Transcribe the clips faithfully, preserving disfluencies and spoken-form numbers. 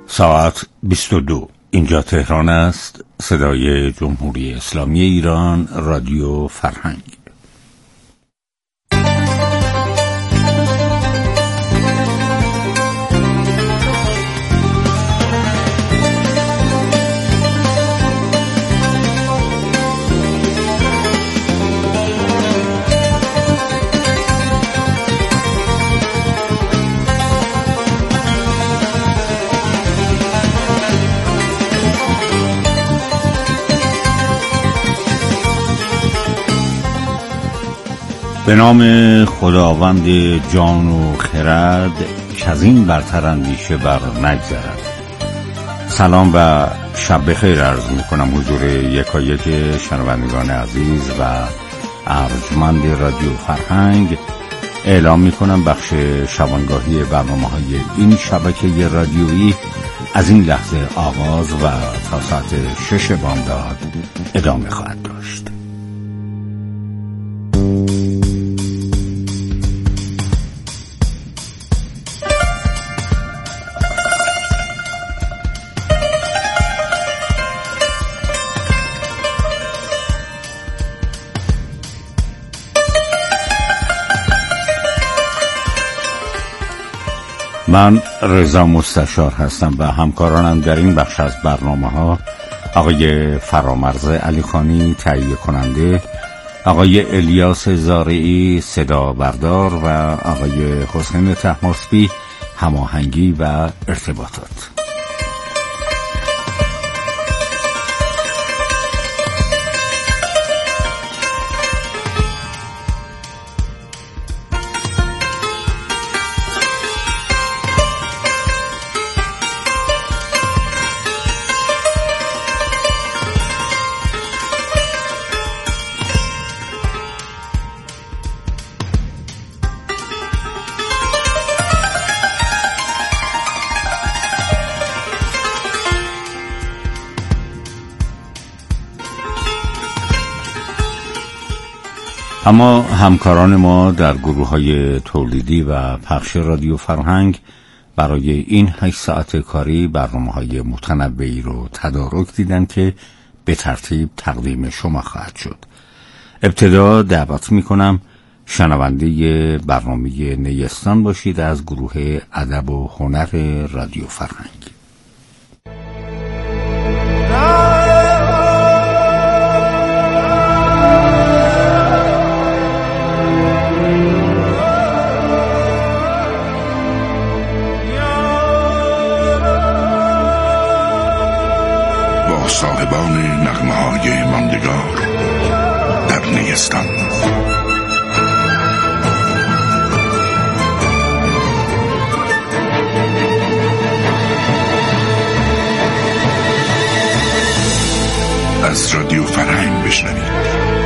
ساعت بیست و دو. اینجا تهران است. صدای جمهوری اسلامی ایران، رادیو فرهنگ. به نام خداوند جان و خرد که از این برتر اندیشه بر نگذرد. سلام و شب بخیر عرض میکنم حضور یکایک شنوندگان عزیز و ارجمند رادیو فرهنگ. اعلام میکنم بخش شبانگاهی برنامه های این شبکه رادیویی از این لحظه آغاز و تا ساعت شش بامداد ادامه خواهد داشت. من رضا مستشار هستم و همکارانم در این بخش از برنامه ها آقای فرامرز علیخانی تهیه کننده، آقای الیاس زارعی صدا بردار و آقای حسین طهماسبی هماهنگی و ارتباطات. اما همکاران ما در گروه‌های تولیدی و پخش رادیو فرهنگ برای این هشت ساعت کاری برنامه‌های متنوعی رو تدارک دیدن که به ترتیب تقدیم شما خواهد شد. ابتدا دعوت می‌کنم شنونده برنامه نیستان باشید از گروه ادب و هنر رادیو فرهنگ. صاحبان نغمه های ماندگار در نیستان. از رادیو فرهنگ بشنوید.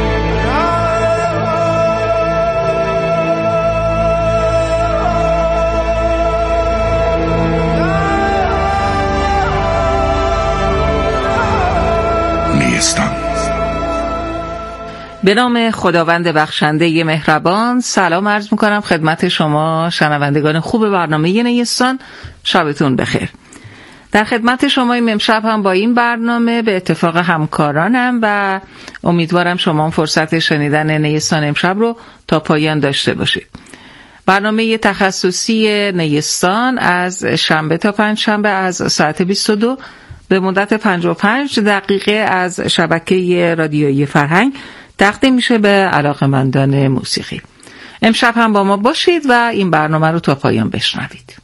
به نام خداوند بخشنده مهربان سلام عرض میکنم خدمت شما شنوندگان خوب برنامه نیستان. شبتون بخیر. در خدمت شما این امشب هم با این برنامه به اتفاق همکارانم و امیدوارم شما فرصت شنیدن نیستان امشب رو تا پایان داشته باشید. برنامه تخصصی نیستان از شنبه تا پنج شنبه از ساعت بیست و دو به مدت پنجاه و پنج دقیقه از شبکه رادیویی فرهنگ تقدیم میشه به علاقه‌مندان موسیقی. امشب هم با ما باشید و این برنامه رو تا پایان بشنوید.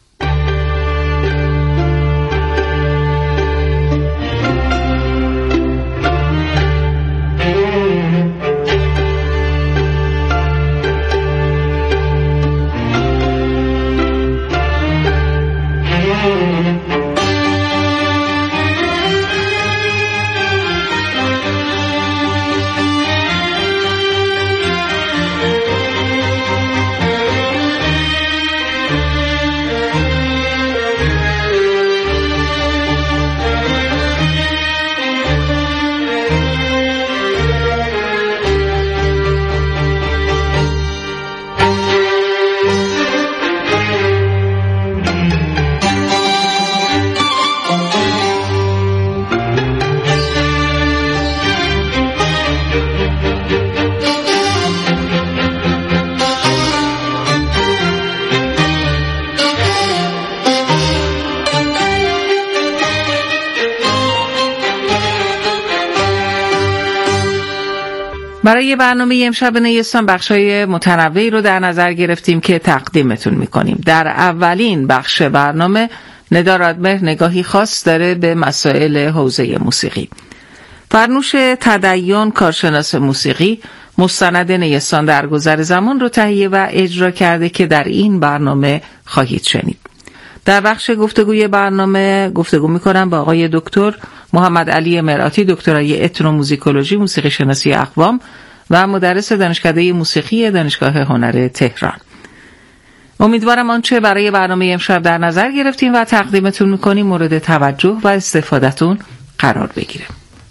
برای برنامه امشب نیستان بخشای متنوعی رو در نظر گرفتیم که تقدیمتون میکنیم. در اولین بخش برنامه ندا رادمهر نگاهی خاص داره به مسائل حوزه موسیقی. فرنوش تدین، کارشناس موسیقی، مستند نیستان در گذر زمان رو تهیه و اجرا کرده که در این برنامه خواهید شنید. در بخش گفتگوی برنامه گفتگو میکنم با آقای دکتر محمد علی مرآتی، دکترای اتنوموزیکولوژی، موسیقی شناسی اقوام و مدرس دانشکده موسیقی دانشگاه هنر تهران. امیدوارم آنچه برای برنامه امشب در نظر گرفتیم و تقدیمتون میکنیم مورد توجه و استفادهتون قرار بگیره.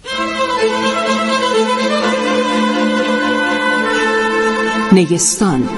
نیستان.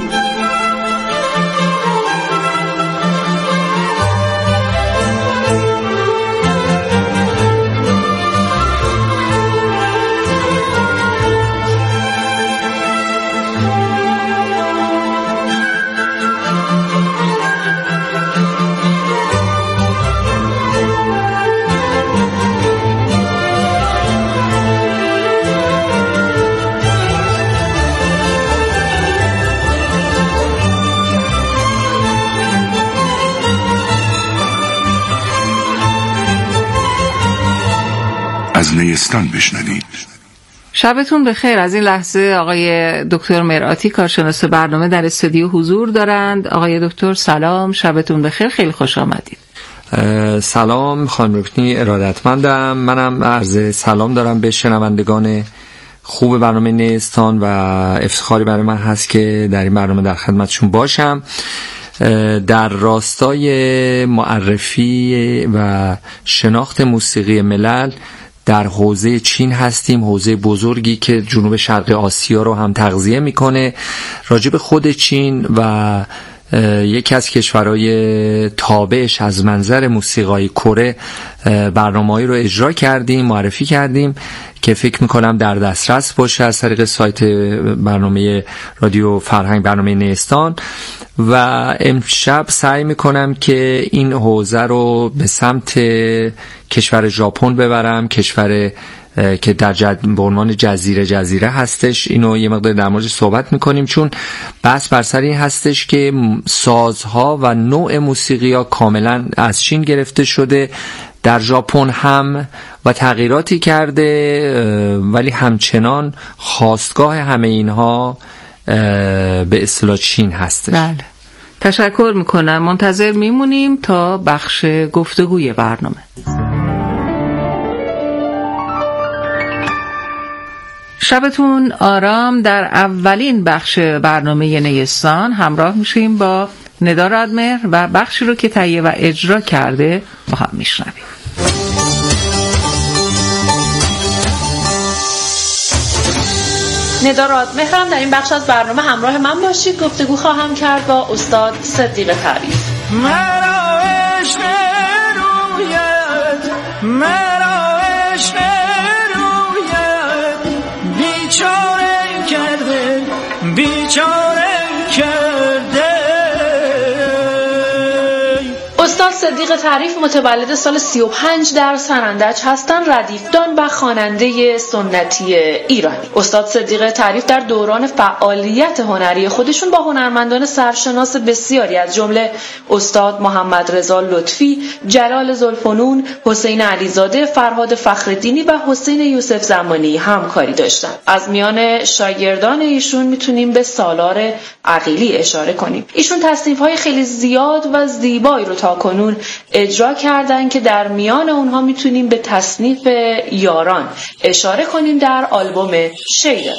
از نیستان بشنوید. شبتون بخیر. از این لحظه آقای دکتر مرآتی کارشناس برنامه در استودیو حضور دارند. آقای دکتر سلام، شبتون بخیر، خیلی خوش آمدید. سلام خانم رکنی، ارادتمندم. منم عرض سلام دارم به شنوندگان خوب برنامه نیستان و افتخاری برای من هست که در این برنامه در خدمتشون باشم. در راستای معرفی و شناخت موسیقی ملل در حوزه چین هستیم، حوزه بزرگی که جنوب شرق آسیا رو هم تغذیه میکنه. راجب خود چین و یکی از کشورهای تابعش از منظر موسیقای کره برنامه‌ای رو اجرا کردیم، معرفی کردیم که فکر میکنم در دسترس باشه از طریق سایت برنامه رادیو فرهنگ، برنامه نیستان. و امشب سعی میکنم که این حوزه رو به سمت کشور ژاپن ببرم، کشور که در جد... به عنوان جزیره جزیره هستش. اینو یه مقدار در موردش صحبت میکنیم چون بحث بر سر این هستش که سازها و نوع موسیقی ها کاملا از چین گرفته شده، در ژاپن هم و تغییراتی کرده، ولی همچنان خاستگاه همه اینها به اصطلاح چین هستش. بله، تشکر میکنم. منتظر میمونیم تا بخش گفتگوی برنامه. شبتون آرام. در اولین بخش برنامه نیستان همراه میشیم با ندا رادمهر و بخشی رو که تهیه و اجرا کرده با هم میشنویم. ندا رادمهرم. در این بخش از برنامه همراه من باشید. گفتگو خواهم کرد با استاد صدیق تعریف. مرا عشق رویت، مرا عشق رویت بیچاره کرده، بیچاره کرده. استاد صدیق تعریف متولد سال سی و پنج در سنندج هستند، ردیفدان و خواننده سنتی ایرانی. استاد صدیق تعریف در دوران فعالیت هنری خودشون با هنرمندان سرشناس بسیاری از جمله استاد محمد رضا لطفی، جلال ذوالفنون، حسین علیزاده، فرهاد فخرالدینی و حسین یوسف زمانی همکاری داشتند. از میان شاگردان ایشون میتونیم به سالار عقیلی اشاره کنیم. ایشون تصنیف‌های خیلی زیاد و زیبایی رو تاکنون اجرا کردن که در میان اونها میتونیم به تصنیف یاران اشاره کنیم در آلبوم شیدا.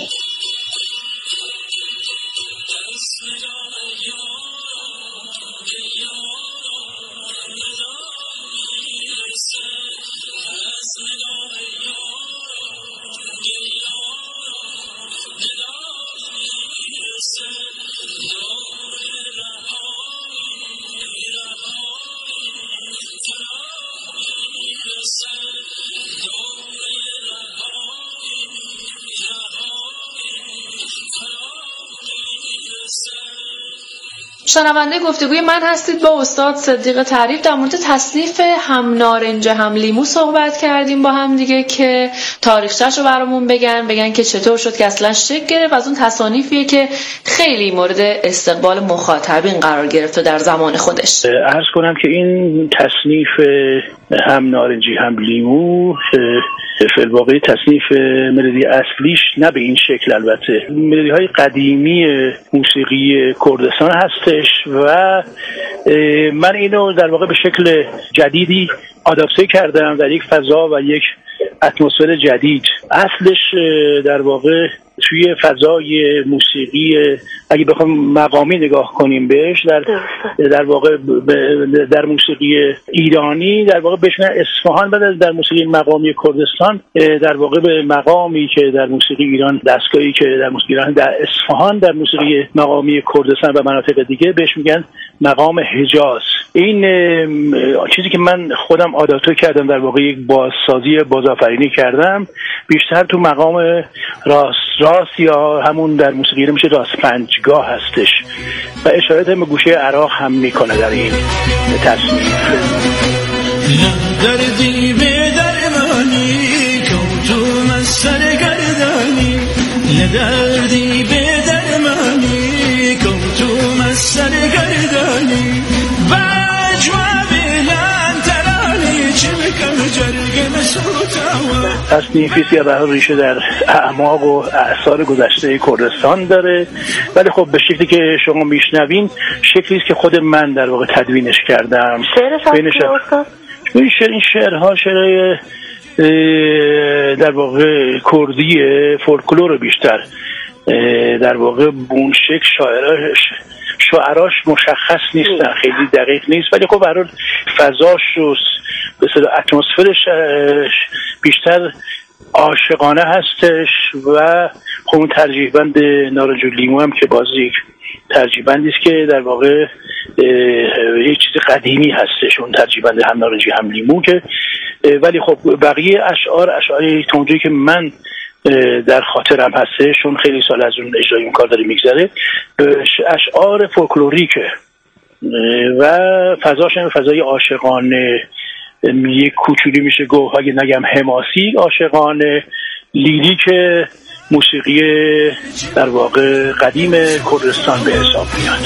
شنونده گفتگوی من هستید با استاد صدیق تعریف. در مورد تصنیف هم نارنج هم لیمو صحبت کردیم با هم دیگه که تاریخچه‌اش رو برامون بگن بگن که چطور شد که اصلا شکل گرفت. از اون تصانیفیه که خیلی مورد استقبال مخاطبین قرار گرفت در زمان خودش. عرض کنم که این تصنیف هم نارنجی هم لیمو فی الواقع تصنیف ملودی اصلیش نه به این شکل، البته ملودی های قدیمی موسیقی کردستان هستش و من اینو در واقع به شکل جدیدی آداپته کردم در یک فضا و یک اتمسفر جدید. اصلش در واقع توی فضای موسیقی اگه بخوام مقامی نگاه کنیم بهش، در در واقع در موسیقی ایرانی در واقع بهش میگن اصفهان، بعد در موسیقی مقامی کردستان در واقع به مقامی که در موسیقی ایران دستگاهی که در موسیقی ایران در اصفهان در موسیقی مقامی کردستان و مناطق دیگه بهش میگن مقام حجاز. این چیزی که من خودم آداپته کردم، در واقع یک بازسازی بازآفرینی کردم، بیشتر تو مقام راست راست یا همون در موسیقی میشه راست پنجگاه هستش و اشارات به گوشه عراق هم میکنه در این تصنیف. دردی به درمانی کوتوم از سرگردانی، دردی به درمانی کوتوم از سرگردانی، تصنیفی که به ریشه در اعماق و اعصار گذشته کردستان داره، ولی خب به شکلی که شما میشنوین شکلی است که خود من در واقع تدوینش کردم. شعرش این شعر این شعرها شعرهای در واقع کردی فولکلور بیشتر در واقع بون شکل شاعراش شعراش مشخص نیستن، خیلی دقیق نیست، ولی خب برای فضاش و به اصطلاح اتمسفرش بیشتر عاشقانه هستش و خب اون ترجیح بند نارنج و لیمو هم که باز یک ترجیح بندی است که در واقع یک چیز قدیمی هستش، اون ترجیح بند هم نارنجی هم لیمو که ولی خب بقیه اشعار اشعاری تونجوری که من در خاطرم هستش، چون خیلی سال از اون اجرای اون کار داره میگذره، اشعار فولکلوریکه و فضاش هم فضای عاشقانه، یک کوچولی میشه گفت اگه نگم حماسی، عاشقانه، لیریک موسیقی در واقع قدیم کردستان به حساب میاد.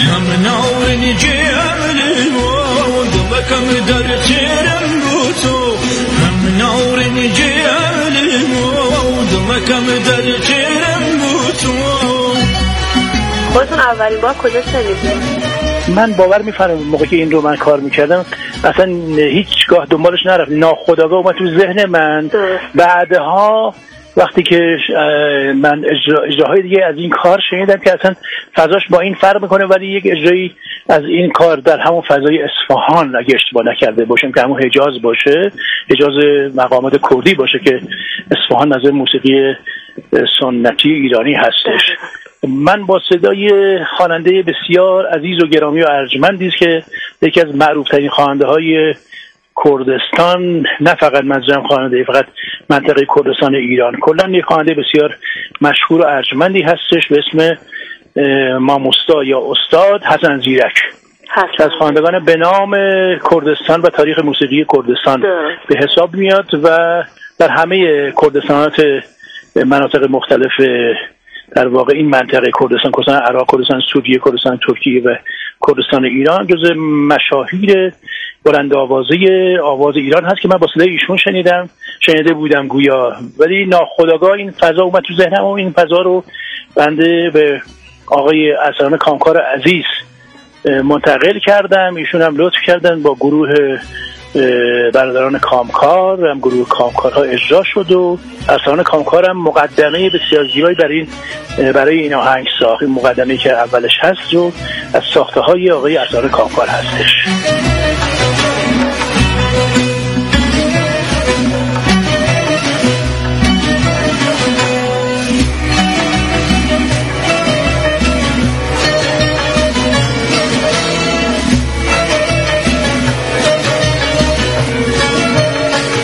خودتون اولین بار کجا شنیدید؟ من باور میفرمم موقعی که این رو من کار میکردم اصلا هیچگاه دنبالش نرفت، ناخودآگاه اومد تو ذهن من. بعدها وقتی که من اجرا اجراهای دیگه از این کار شنیدم که اصلا فضاش با این فرق میکنه، ولی یک اجرایی از این کار در همون فضای اصفهان اگه اشتباه نکرده باشم که همون حجاز باشه، حجاز مقامات کردی باشه که اصفهان نظر موسیقی سنتی ایرانی هستش. من با صدای خواننده بسیار عزیز و گرامی و ارجمندی است که یکی از معروف‌ترین خواننده‌های کردستان، نه فقط منظورم خواننده فقط منطقه کردستان ایران، کلا یک خواننده بسیار مشهور و ارجمندی هستش به اسم ماموستا یا استاد حسن زیرک، از خوانندگان به نام کردستان و تاریخ موسیقی کردستان به حساب میاد و در همه کردستانات مناطق مختلف در واقع این منطقه کردستان، کردستان عراق، کردستان سوریه، کردستان ترکیه و کردستان ایران جز مشاهیر بلند آوازه آواز ایران هست که من با صدای ایشون شنیدم شنیده بودم گویا، ولی ناخودآگاه این فضا اومد تو ذهنم و این فضا رو بنده به آقای ارسلان کامکار عزیز منتقل کردم. ایشون هم لطف کردن با گروه برادران کامکار، هم گروه کامکارها اجرا شد و ارسلان کامکار هم مقدمه بسیار زیبایی برای این برای این آهنگ ساخت. این مقدمه که اولش هست و از ساخته های آقای ارسلان کامکار هستش.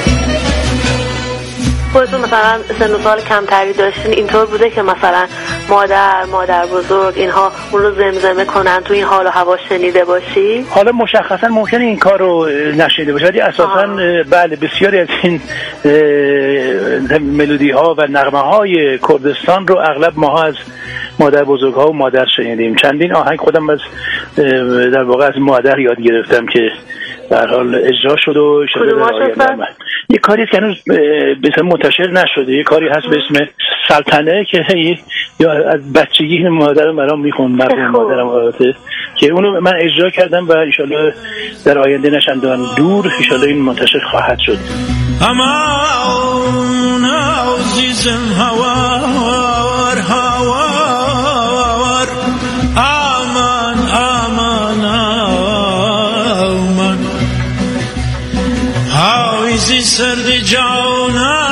خودتون مثلا سن و سال کمتری داشتین اینطور بوده که مثلا مادر مادر بزرگ اینها اون رو زمزمه کنن تو این حال و هوا شنیده باشی؟ حالا مشخصا ممکنه این کار رو نشنیده باشی، ولی اساسا بله بسیاری از این ملودی ها و نغمه های کردستان رو اغلب ما از مادر بزرگ ها و مادر شنیدیم. چندین آهنگ خودم از در واقع از مادر یاد گرفتم که در حال اجرا شد و شده در آینده. یه کاری که هنوز مثلا منتشر نشده، یه کاری هست به اسم سلطنه که یا از بچگی مادرم برام میخوند، مرحوم مادرم البته، که اونو من اجرا کردم و ان شاءالله در آینده نشندان دور ان شاءالله این منتشر خواهد شد. امان عزیزم هوار هوار امان امان امان عزیز سرد جانم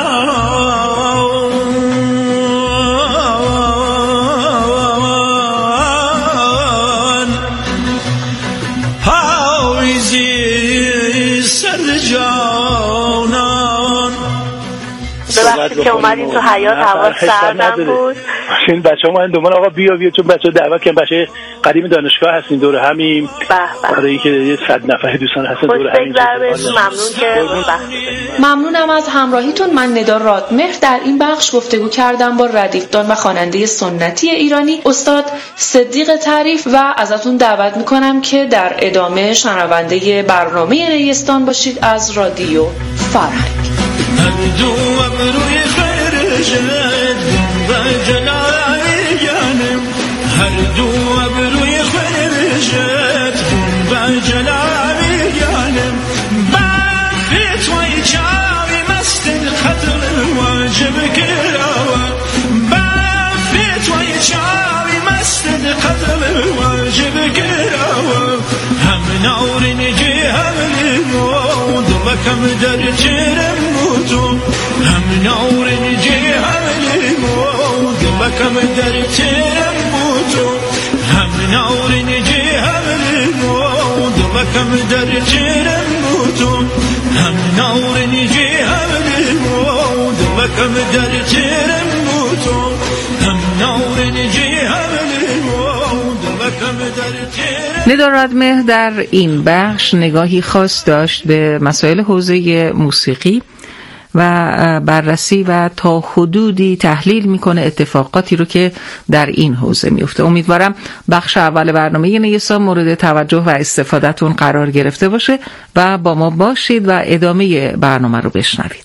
که اومدین تو حیات هوا سردم بود. این بچه‌ها اومدن دوباره آقا بیا بیا، چون بچه‌ها دعوت کردن، بچه قدیم دانشگاه هستین دور همیم، برای اینکه یه صد نفر دوستان هستن دور همیم. ممنون که ممنونم از همراهیتون. من ندا رادمهر در این بخش گفتگو کردم با ردیفدان و خواننده سنتی ایرانی استاد صدیق تعریف و ازتون دعوت میکنم که در ادامه شنونده برنامه نیستان باشید از رادیو فرهنگ. هردو ابروی خیر جد و جلال جانم، هردو ابروی خیر جد و جلال جانم، بافت وای چاوی مست خطر واجب کراوه، بافت وای چاوی مست خطر واجب کراوه، هم نور نجی هم نور دلکم در چرم هم نور نجی هم نور دلکم در چرم بودو، هم نور نجی هم نور دلکم در چرم بودو، هم نور نجی هم نور دلکم در چرم بودو، هم نور نجی هم نور دلکم در چرم. ندا رادمهر در این بخش نگاهی خاص داشت به مسائل حوزه موسیقی و بررسی و تا حدودی تحلیل میکنه اتفاقاتی رو که در این حوزه میفته. امیدوارم بخش اول برنامه نیستان مورد توجه و استفادهتون قرار گرفته باشه و با ما باشید و ادامه برنامه رو بشنوید.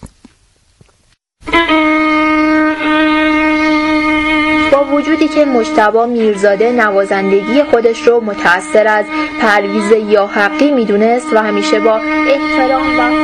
با وجودی که مجتبی میرزاده نوازندگی خودش رو متأثر از پرویز یاحقی میدونست و همیشه با احترام و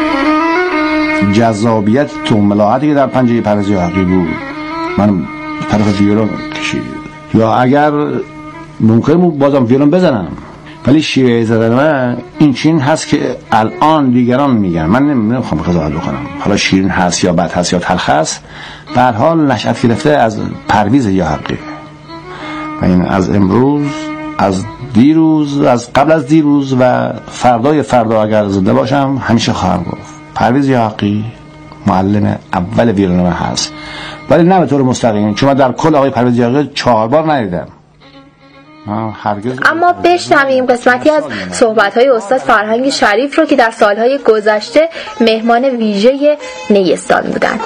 جذابیت توملاحتی که در پنجه پرویز یاحقی بود من طرف ویولون کشید، یا اگر ممکن بود بازم ویولون بزنم، ولی شیوه زدن من این چین هست که الان دیگران میگن، من نمیخوام قضاوت بکنم حالا شیرین هست یا بد هست یا تلخ هست، به هر حال نشأت گرفته از پرویز یاحقی و این از امروز، از دیروز، از قبل از دیروز و فردای فردا اگر زنده باشم همیشه خواهم گفت پرویز یاحقی معلم اول ویولون من هست، ولی نه به طور مستقیم، چون من در کل آقای پرویز یاحقی چهار بار ندیدم. اما بشنویم قسمتی از صحبت‌های استاد فرهنگ شریف رو که در سالهای گذشته مهمان ویژه نیستان بودند.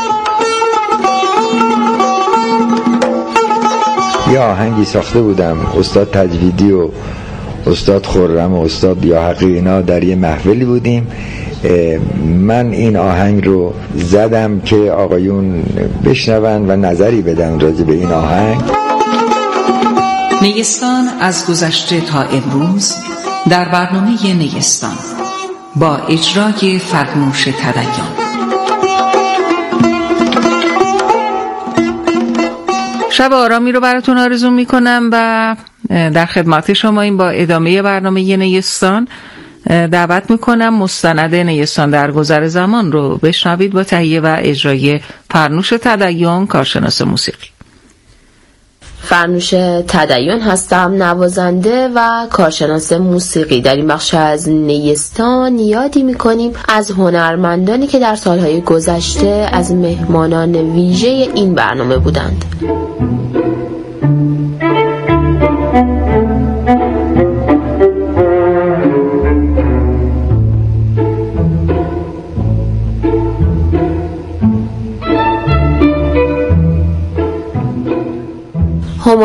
یه آهنگی ساخته بودم، استاد تجویدی و استاد خرم و استاد یاحقی اینا در یه محفلی بودیم، من این آهنگ رو زدم که آقایون بشنون و نظری بدن راجع به این آهنگ. نیستان از گذشته تا امروز در برنامه نیستان با اجرای فرنوش تدیان. شب آرامی رو براتون آرزو میکنم و در خدمت شما این با ادامه برنامه نیستان دعوت میکنم مستند نیستان در گذر زمان رو بشنوید با تهیه و اجرای فرنوش تدیان، کارشناس موسیقی. فرنوش تدیان هستم، نوازنده و کارشناس موسیقی. در این بخش از نیستان یادی میکنیم از هنرمندانی که در سالهای گذشته از مهمانان ویژه این برنامه بودند.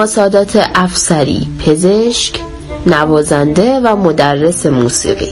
هما سادات افسری، پزشک، نوازنده و مدرس موسیقی.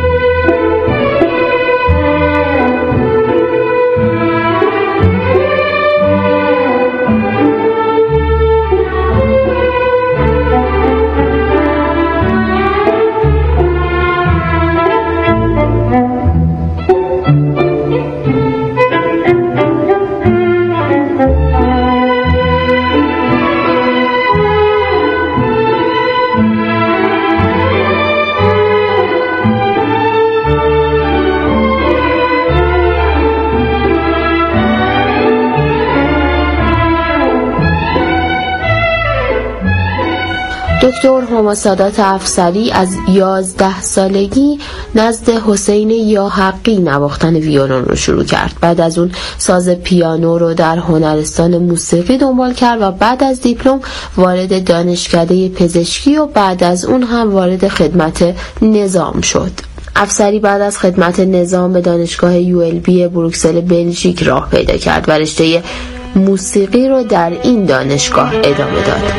دکتر هما سادات افسری از یازده سالگی نزد حسین یاحقی نواختن ویولن رو شروع کرد. بعد از اون ساز پیانو رو در هنرستان موسیقی دنبال کرد و بعد از دیپلم وارد دانشکده پزشکی و بعد از اون هم وارد خدمت نظام شد. افسری بعد از خدمت نظام به دانشگاه یو ال بی بروکسل بلژیک راه پیدا کرد و رشته موسیقی رو در این دانشگاه ادامه داد.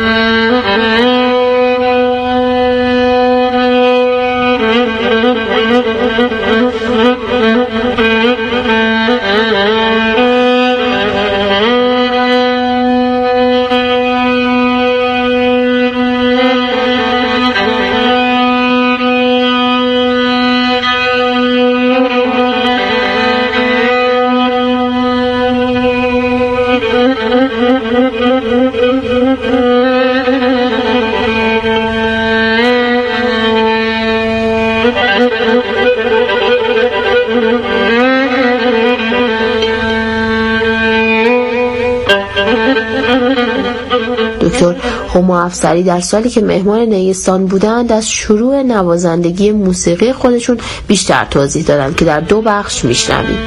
دکتر هما افسری در سالی که مهمان نیستان بودند از شروع نوازندگی موسیقی خودشون بیشتر توضیح دادند که در دو بخش میشنویم.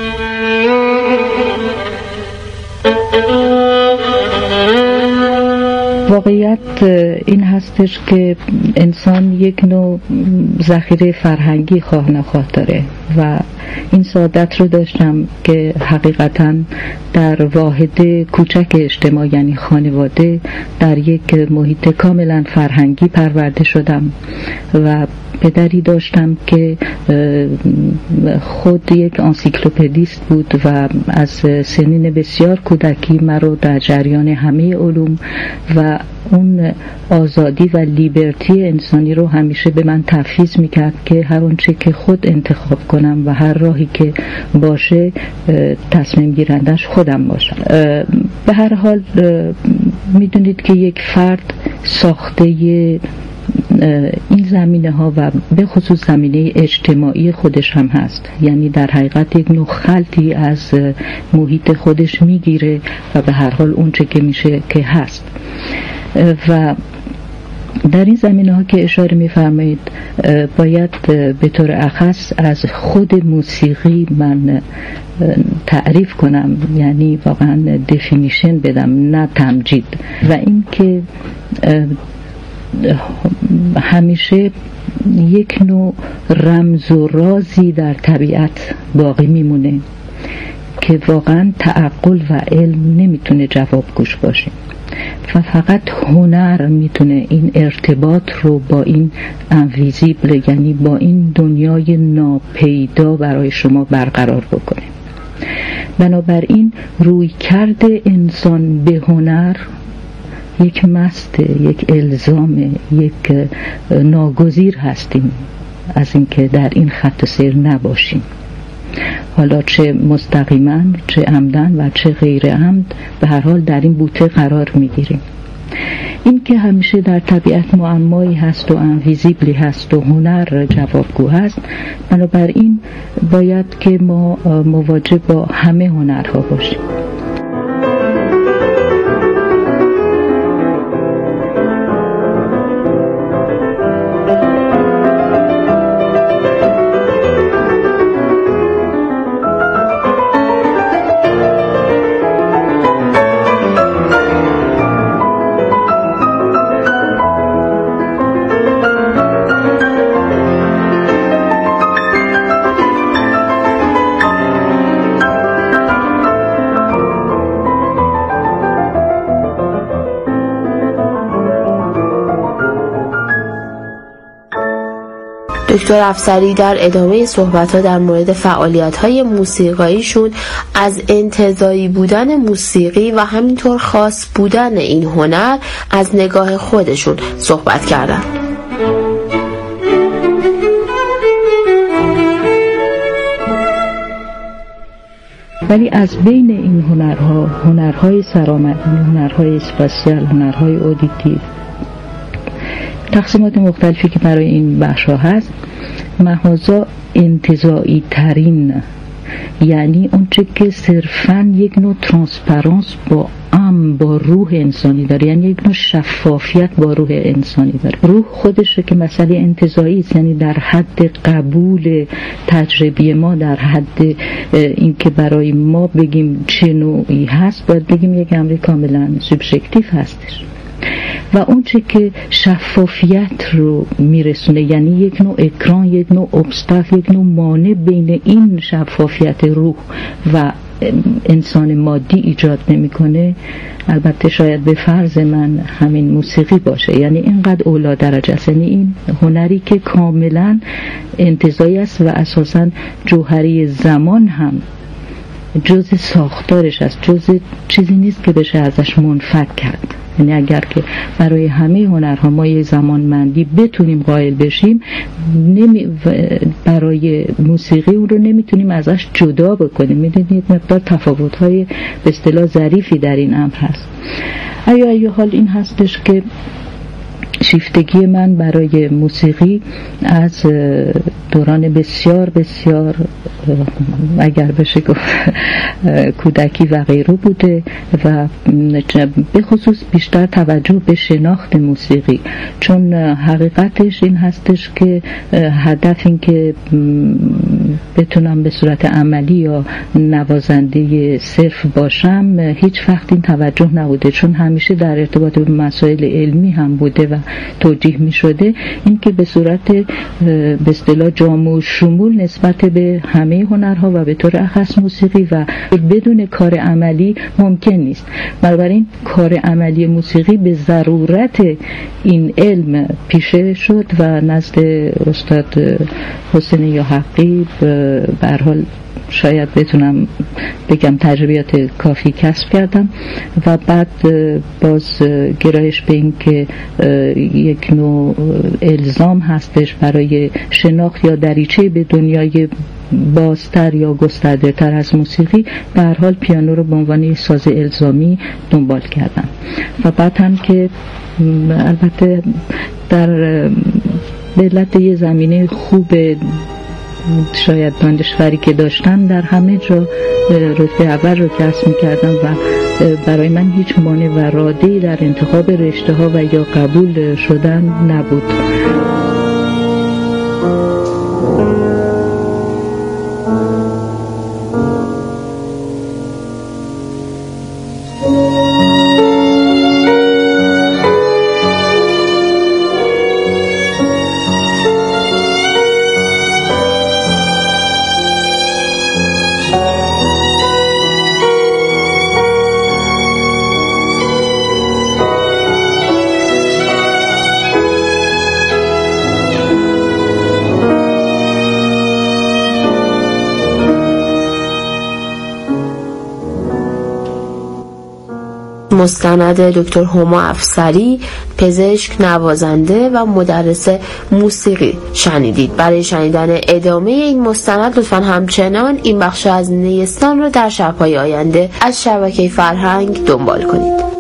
واقعیت این هستش که انسان یک نوع ذخیره فرهنگی خواه نخواه داره و این سعادت رو داشتم که حقیقتاً در واحد کوچک اجتماع یعنی خانواده در یک محیط کاملا فرهنگی پرورده شدم و پدری داشتم که خود یک انسیکلوپدیست بود و از سنین بسیار کودکی مرا در جریان همه علوم و اون آزادی و لیبرتی انسانی رو همیشه به من تفویض میکرد که هر آنچه که خود انتخاب کنم و هر راهی که باشه تصمیم گیرندش خودم باشم. به هر حال میدونید که یک فرد ساخته این زمینه ها و به خصوص زمینه اجتماعی خودش هم هست، یعنی در حقیقت یک نوع خلطی از محیط خودش میگیره و به هر حال اون چه که میشه که هست. و در این زمینه ها که اشاره میفرمایید باید به طور اخص از خود موسیقی من تعریف کنم، یعنی واقعا دفینیشن بدم نه تمجید، و این که همیشه یک نوع رمز و رازی در طبیعت باقی میمونه که واقعا تعقل و علم نمیتونه جوابگوش باشه و فقط هنر میتونه این ارتباط رو با این انویزیبل یعنی با این دنیای ناپیدا برای شما برقرار بکنه. بنابراین روی کرده انسان به هنر یک مسته، یک الزام، یک ناگزیر هستیم از اینکه در این خط سیر نباشیم، حالا چه مستقیما چه عمدن و چه غیر عمد به هر حال در این بوته قرار میگیریم. این که همیشه در طبیعت معمایی هست و انویزیبلی هست و هنر جوابگو هست، بنابراین باید که ما مواجه با همه هنرها باشیم. دکتر افسری در ادامه صحبت‌ها در مورد فعالیت‌های موسیقاییشون از انتزاعی بودن موسیقی و همینطور خاص بودن این هنر از نگاه خودشون صحبت کردن. ولی از بین این هنرها، هنرهای سرآمدانه، هنرهای اسپاسیال، هنرهای اودیتیو، تقسیمات مختلفی که برای این بخش‌ها هست، محاذا انتزاعی ترین، یعنی اونچه که صرفاً یک نوع ترانسپرانس با ام با روح انسانی داره، یعنی یک نوع شفافیت با روح انسانی داره. روح خودشه که مسئله انتزاعی است، یعنی در حد قبول تجربی ما، در حد اینکه برای ما بگیم چه نوعی هست، باید بگیم یک امر کاملا سوبژکتیو هستش. و اون چه که شفافیت رو میرسونه، یعنی یک نوع اکران، یک نوع ابستاکل، یک نوع مانع بین این شفافیت روح و انسان مادی ایجاد نمیکنه، البته شاید به فرض من همین موسیقی باشه. یعنی اینقدر اعلی درجه است، یعنی این هنری که کاملا انتزاعی است و اساساً جوهری زمان هم جز ساختارش است، جز چیزی نیست که بشه ازش منفک کرد. یعنی اگر که برای همه هنرها ما یه زمانمندی بتونیم قائل بشیم، نمی برای موسیقی اون رو نمیتونیم ازش جدا بکنیم. میدونید یک مقدار تفاوت‌های به اصطلاح ظریفی در این امر هست. ایا ایا حال این هستش که شیفتگی من برای موسیقی از دوران بسیار بسیار اگر بشه گفت کودکی و غیره بوده و به خصوص بیشتر توجه به شناخت موسیقی، چون حقیقتش این هستش که هدف این که بتونم به صورت عملی یا نوازنده صرف باشم هیچ وقت این توجه نبوده، چون همیشه در ارتباط به مسائل علمی هم بوده و توجیه می شده این که به صورت به اصطلاح جامع و شمول نسبت به همه هنرها و به طور اخص موسیقی و بدون کار عملی ممکن نیست. بنابراین کار عملی موسیقی به ضرورت این علم پیشه شد و نزد استاد حسین یاحقی به هر حال شاید بتونم بگم تجربیات کافی کسب کردم و بعد باز گرایش به این که یک نوع الزام هستش برای شناخت یا دریچه به دنیای بازتر یا گسترده تر از موسیقی، به هر حال پیانو رو به عنوان ساز الزامی دنبال کردم و بعد هم که البته در به علت یه زمینه خوب شاید دانشوری که داشتم در همه جا رتبه اول رو کسب می‌کردم و برای من هیچ مانع و رادعی در انتخاب رشته ها و یا قبول شدن نبود. مستند دکتر هما افسری، پزشک، نوازنده و مدرس موسیقی شنیدید. برای شنیدن ادامه این مستند لطفاً همچنان این بخش از نیستان رو در شب‌های آینده از شبکه فرهنگ دنبال کنید.